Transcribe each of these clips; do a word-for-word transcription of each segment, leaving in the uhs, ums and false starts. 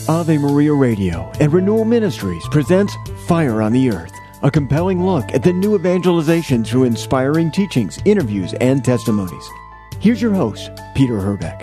Ave Maria Radio and Renewal Ministries presents Fire on the Earth, a compelling look at the new evangelization through inspiring teachings, interviews, and testimonies. Here's your host, Peter Herbeck.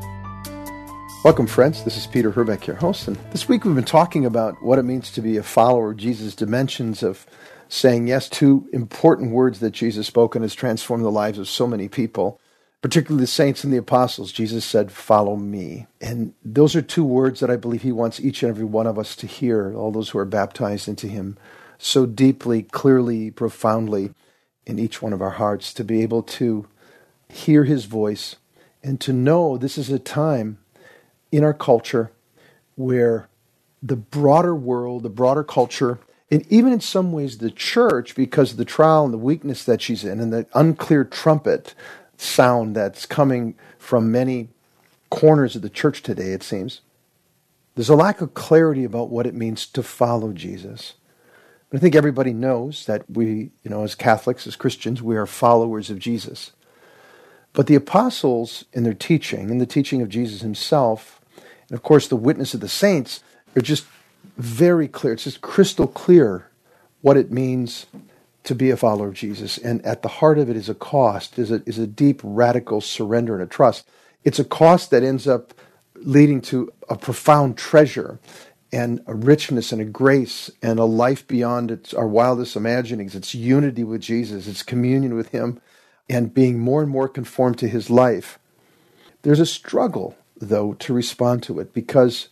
Welcome, friends. This is Peter Herbeck, your host. And this week we've been talking about what it means to be a follower of Jesus, dimensions of saying yes to important words that Jesus spoke and has transformed the lives of so many people, particularly the saints and the apostles. Jesus said, "Follow me." And those are two words that I believe he wants each and every one of us to hear, all those who are baptized into him, so deeply, clearly, profoundly in each one of our hearts, to be able to hear his voice and to know this is a time in our culture where the broader world, the broader culture, and even in some ways the church, because of the trial and the weakness that she's in and the unclear trumpet sound that's coming from many corners of the church today, it seems, there's a lack of clarity about what it means to follow Jesus. But I think everybody knows that we, you know, as Catholics, as Christians, we are followers of Jesus. But the apostles, in their teaching, in the teaching of Jesus himself, and of course the witness of the saints, are just very clear. It's just crystal clear what it means to be a follower of Jesus. And at the heart of it is a cost, is a, is a deep, radical surrender and a trust. It's a cost that ends up leading to a profound treasure and a richness and a grace and a life beyond its, our wildest imaginings. It's unity with Jesus. It's communion with him and being more and more conformed to his life. There's a struggle, though, to respond to it, because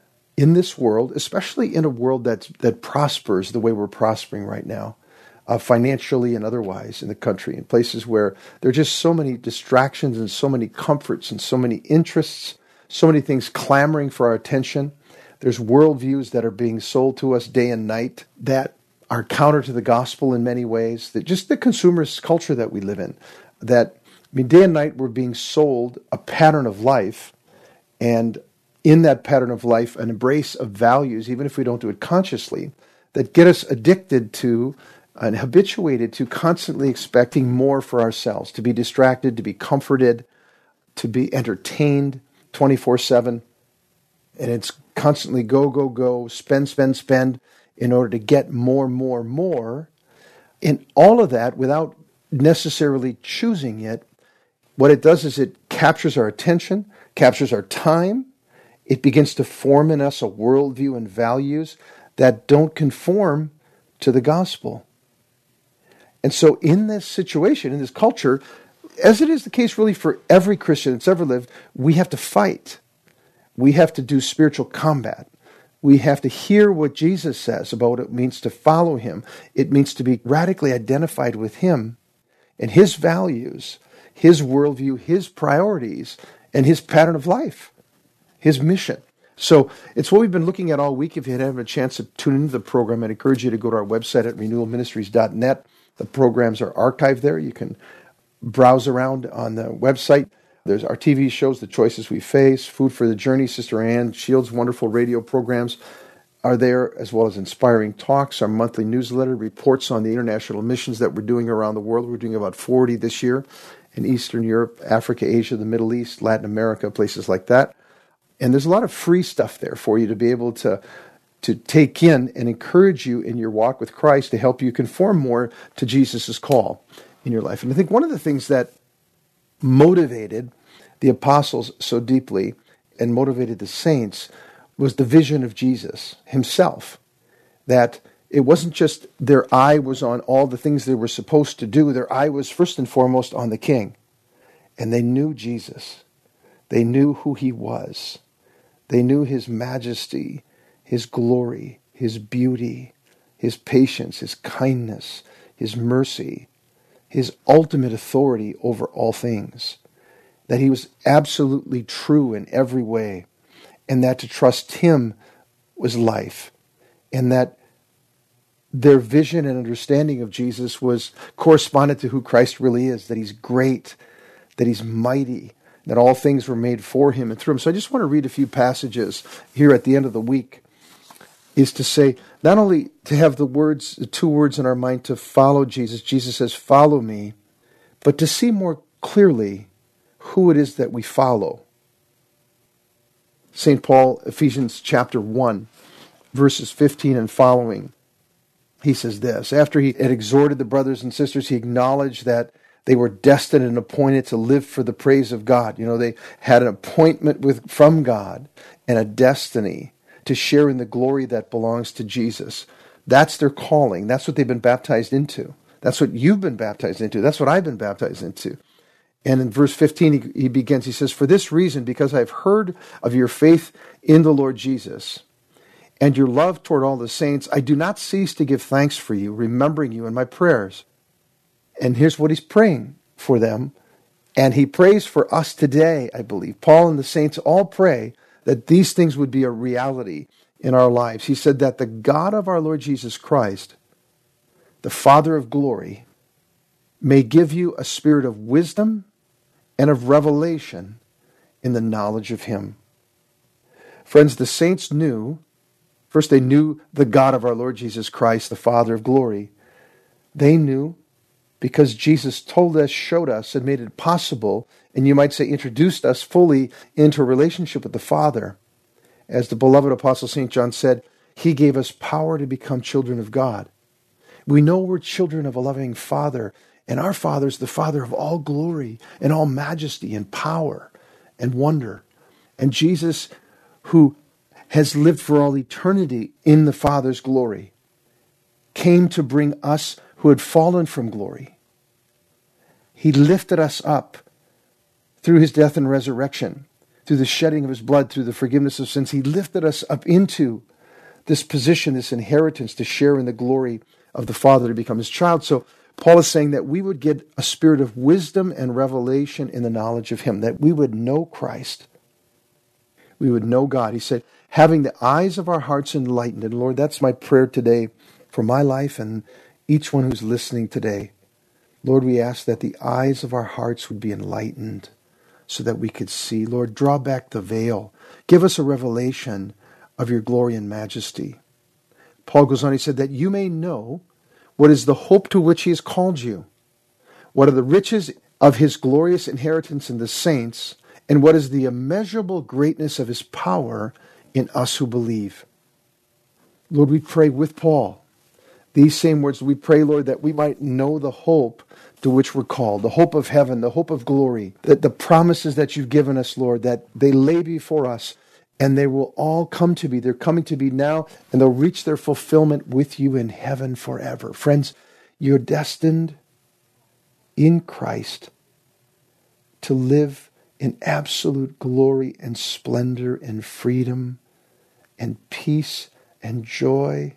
in this world, especially in a world that's, that prospers the way we're prospering right now, uh, financially and otherwise in the country, in places where there are just so many distractions and so many comforts and so many interests, so many things clamoring for our attention. There's worldviews that are being sold to us day and night that are counter to the gospel in many ways. That just the consumerist culture that we live in, that, I mean, day and night we're being sold a pattern of life, and in that pattern of life, an embrace of values, even if we don't do it consciously, that get us addicted to and habituated to constantly expecting more for ourselves, to be distracted, to be comforted, to be entertained twenty-four seven. And it's constantly go, go, go, spend, spend, spend in order to get more, more, more. And all of that without necessarily choosing it. What it does is it captures our attention, captures our time. It begins to form in us a worldview and values that don't conform to the gospel. And so in this situation, in this culture, as it is the case really for every Christian that's ever lived, we have to fight. We have to do spiritual combat. We have to hear what Jesus says about what it means to follow him. It means to be radically identified with him and his values, his worldview, his priorities, and his pattern of life, his mission. So it's what we've been looking at all week. If you haven't had a chance to tune into the program, I'd encourage you to go to our website at renewal ministries dot net. The programs are archived there. You can browse around on the website. There's our T V shows, The Choices We Face, Food for the Journey, Sister Ann, Shield's wonderful radio programs are there, as well as inspiring talks, our monthly newsletter, reports on the international missions that we're doing around the world. We're doing about forty this year in Eastern Europe, Africa, Asia, the Middle East, Latin America, places like that. And there's a lot of free stuff there for you to be able to, to take in and encourage you in your walk with Christ to help you conform more to Jesus' call in your life. And I think one of the things that motivated the apostles so deeply and motivated the saints was the vision of Jesus himself, that it wasn't just their eye was on all the things they were supposed to do. Their eye was first and foremost on the King. And they knew Jesus. They knew who he was. They knew his majesty, his glory, his beauty, his patience, his kindness, his mercy, his ultimate authority over all things. That he was absolutely true in every way, and that to trust him was life, and that their vision and understanding of Jesus was corresponded to who Christ really is, that he's great, that he's mighty, that all things were made for him and through him. So I just want to read a few passages here at the end of the week, is to say, not only to have the words, the two words in our mind to follow Jesus, Jesus says, follow me, but to see more clearly who it is that we follow. Saint Paul, Ephesians chapter one, verses fifteen and following, he says this: after he had exhorted the brothers and sisters, he acknowledged that they were destined and appointed to live for the praise of God. You know, they had an appointment with from God and a destiny to share in the glory that belongs to Jesus. That's their calling. That's what they've been baptized into. That's what you've been baptized into. That's what I've been baptized into. And in verse fifteen, he, he begins, he says, "For this reason, because I've heard of your faith in the Lord Jesus and your love toward all the saints, I do not cease to give thanks for you, remembering you in my prayers." And here's what he's praying for them. And he prays for us today, I believe. Paul and the saints all pray that these things would be a reality in our lives. He said that the God of our Lord Jesus Christ, the Father of glory, may give you a spirit of wisdom and of revelation in the knowledge of him. Friends, the saints knew, first they knew the God of our Lord Jesus Christ, the Father of glory. They knew because Jesus told us, showed us, and made it possible, and you might say introduced us fully into a relationship with the Father. As the beloved Apostle Saint John said, he gave us power to become children of God. We know we're children of a loving Father, and our Father is the Father of all glory and all majesty and power and wonder. And Jesus, who has lived for all eternity in the Father's glory, came to bring us who had fallen from glory. He lifted us up through his death and resurrection, through the shedding of his blood, through the forgiveness of sins. He lifted us up into this position, this inheritance to share in the glory of the Father, to become his child. So Paul is saying that we would get a spirit of wisdom and revelation in the knowledge of him, that we would know Christ. We would know God. He said, having the eyes of our hearts enlightened. And Lord, that's my prayer today for my life and each one who's listening today. Lord, we ask that the eyes of our hearts would be enlightened so that we could see. Lord, draw back the veil. Give us a revelation of your glory and majesty. Paul goes on, he said, that you may know what is the hope to which he has called you, what are the riches of his glorious inheritance in the saints, and what is the immeasurable greatness of his power in us who believe. Lord, we pray with Paul these same words. We pray, Lord, that we might know the hope to which we're called, the hope of heaven, the hope of glory, that the promises that you've given us, Lord, that they lay before us, and they will all come to be. They're coming to be now, and they'll reach their fulfillment with you in heaven forever. Friends, you're destined in Christ to live in absolute glory and splendor and freedom and peace and joy,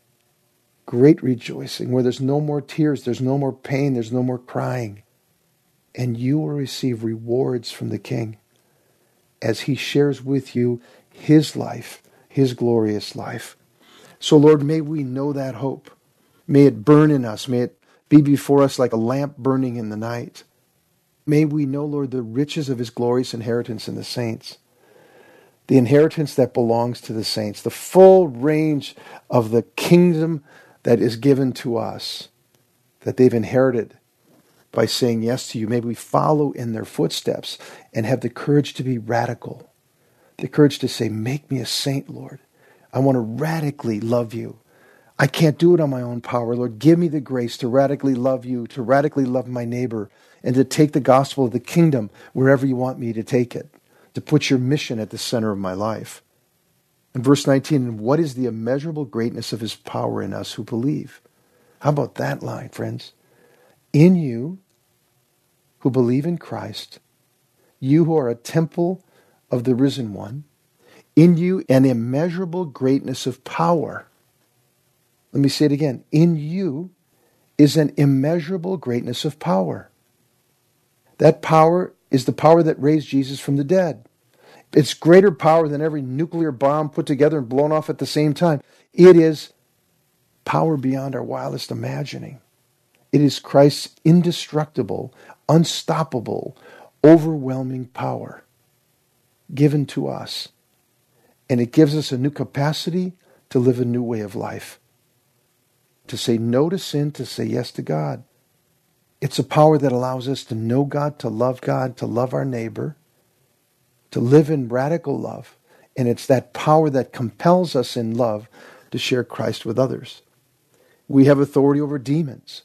great rejoicing, where there's no more tears, there's no more pain, there's no more crying. And you will receive rewards from the King as he shares with you his life, his glorious life. So Lord, may we know that hope. May it burn in us. May it be before us like a lamp burning in the night. May we know, Lord, the riches of his glorious inheritance in the saints. The inheritance that belongs to the saints. The full range of the kingdom that is given to us, that they've inherited by saying yes to you. May we follow in their footsteps and have the courage to be radical. The courage to say, make me a saint, Lord. I want to radically love you. I can't do it on my own power, Lord. Give me the grace to radically love you, to radically love my neighbor, and to take the gospel of the kingdom wherever you want me to take it, to put your mission at the center of my life. In verse nineteen, and what is the immeasurable greatness of his power in us who believe? How about that line, friends? In you who believe in Christ, you who are a temple of the risen one, in you an immeasurable greatness of power. Let me say it again. In you is an immeasurable greatness of power. That power is the power that raised Jesus from the dead. It's greater power than every nuclear bomb put together and blown off at the same time. It is power beyond our wildest imagining. It is Christ's indestructible, unstoppable, overwhelming power given to us. And it gives us a new capacity to live a new way of life. To say no to sin, to say yes to God. It's a power that allows us to know God, to love God, to love our neighbor, to live in radical love, And it's that power that compels us in love to share Christ with others. We have authority over demons.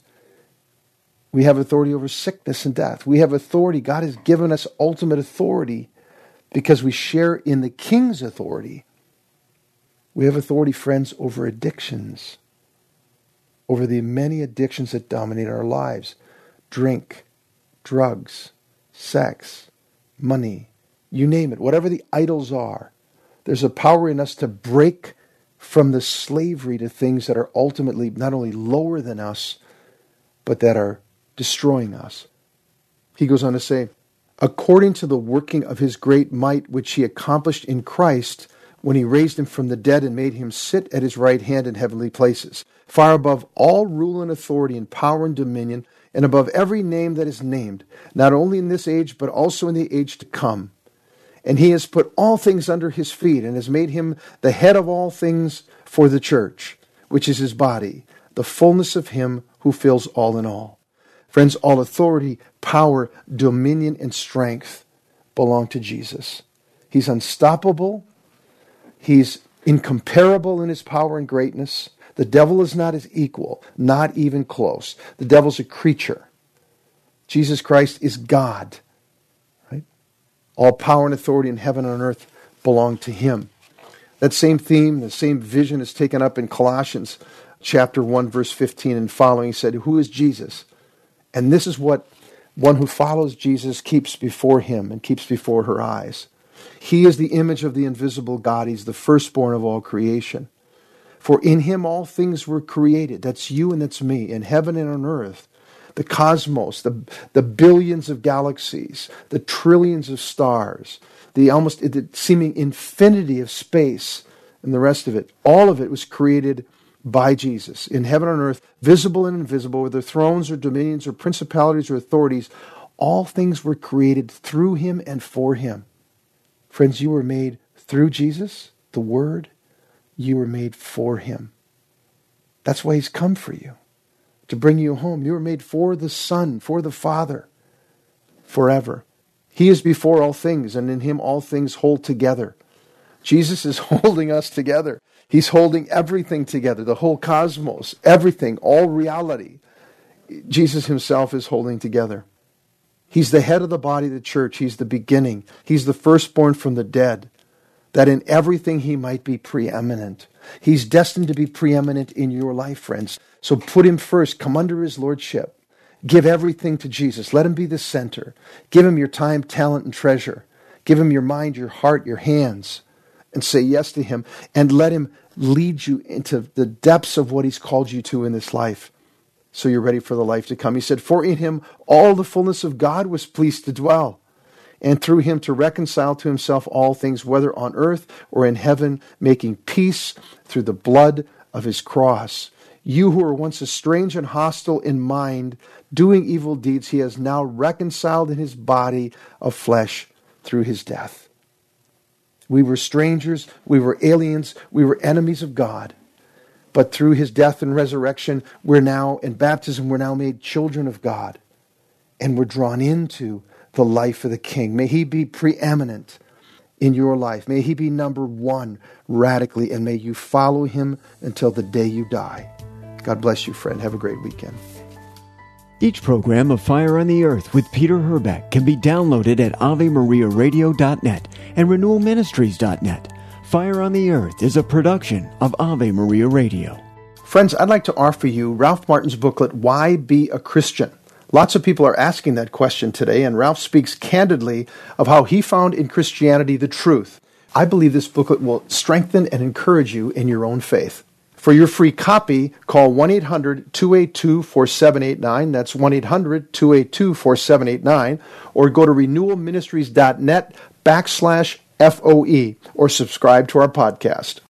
We have authority over sickness and death. We have authority. God has given us ultimate authority because we share in the King's authority. We have authority, friends, over addictions, over the many addictions that dominate our lives. Drink, drugs, sex, money, you name it, whatever the idols are. There's a power in us to break from the slavery to things that are ultimately not only lower than us, but that are destroying us. He goes on to say, according to the working of his great might, which he accomplished in Christ, when he raised him from the dead and made him sit at his right hand in heavenly places, far above all rule and authority and power and dominion, and above every name that is named, not only in this age, but also in the age to come. And he has put all things under his feet, and has made him the head of all things for the church, which is his body, the fullness of him who fills all in all. Friends, all authority, power, dominion, and strength belong to Jesus. He's unstoppable. He's incomparable in his power and greatness. The devil is not his equal, not even close. The devil's a creature. Jesus Christ is God. Right? All power and authority in heaven and on earth belong to him. That same theme, the same vision is taken up in Colossians chapter one, verse fifteen and following. He said, who is Jesus? And this is what one who follows Jesus keeps before him and keeps before her eyes. He is the image of the invisible God. He's the firstborn of all creation. For in him all things were created. That's you and that's me, in heaven and on earth. The cosmos, the, the billions of galaxies, the trillions of stars, the almost the seeming infinity of space and the rest of it. All of it was created by Jesus, in heaven and earth, visible and invisible, whether thrones or dominions or principalities or authorities, all things were created through him and for him. Friends, you were made through Jesus, the Word. You were made for him. That's why he's come for you, to bring you home. You were made for the Son, for the Father, forever. He is before all things, and in him all things hold together. Jesus is holding us together. He's holding everything together, the whole cosmos, everything, all reality. Jesus himself is holding together. He's the head of the body of the church. He's the beginning. He's the firstborn from the dead, that in everything he might be preeminent. He's destined to be preeminent in your life, friends. So put him first. Come under his lordship. Give everything to Jesus. Let him be the center. Give him your time, talent, and treasure. Give him your mind, your heart, your hands. And say yes to him, and let him lead you into the depths of what he's called you to in this life, so you're ready for the life to come. He said, for in him all the fullness of God was pleased to dwell, and through him to reconcile to himself all things, whether on earth or in heaven, making peace through the blood of his cross. You who were once estranged and hostile in mind, doing evil deeds, he has now reconciled in his body of flesh through his death. We were strangers, we were aliens, we were enemies of God. But through his death and resurrection, we're now, in baptism, we're now made children of God. And we're drawn into the life of the King. May he be preeminent in your life. May he be number one radically, and may you follow him until the day you die. God bless you, friend. Have a great weekend. Each program of Fire on the Earth with Peter Herbeck can be downloaded at ave maria radio dot net and renewal ministries dot net. Fire on the Earth is a production of Ave Maria Radio. Friends, I'd like to offer you Ralph Martin's booklet, Why Be a Christian? Lots of people are asking that question today, and Ralph speaks candidly of how he found in Christianity the truth. I believe this booklet will strengthen and encourage you in your own faith. For your free copy, call one eight hundred two eight two four seven eight nine. That's one eight hundred two eight two four seven eight nine. Or go to renewal ministries dot net backslash F O E or subscribe to our podcast.